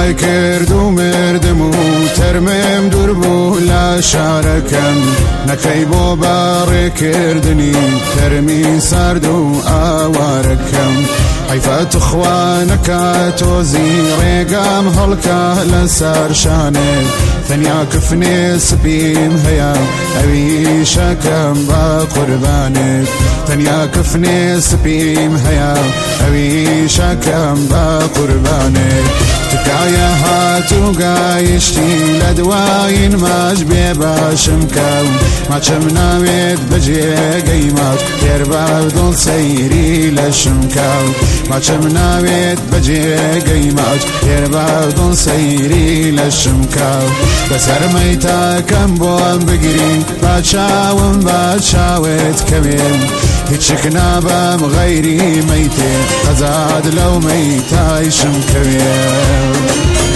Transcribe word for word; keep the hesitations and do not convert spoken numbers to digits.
دوای کرد و مردم و ترمم دور بوو لا شارەکەم نەکەی بۆ باڕێ کردنی تەرمی سارد و ئاوارەکەم حیفەت خوا نەکات تۆزی ڕێگام هەڵکە لەسەر شانێ تەنیا کفنێ سپیم هەیە ئەویشەکەم بە قوربانێت تەنیا کفنێ سپیم هەیە ئەویشەکەم بە قوربانێت تکایە هاتوو گایشتی لە دوایین ماچ بێ باشم کەو ماچم ناوێت بەجێگەی ماچ تێربە دڵ سەیری لەشم کەو ماچم ناوێت بەجێگەی ماچ تێربە دڵ سەیری لەشم کەو بەسەرمەی تاکەم بۆم بگری با چاوم با چاوێت کەوێم هیچک نابم غەیری مەیتێ قەزاد لەو مەیتایشم کەوێم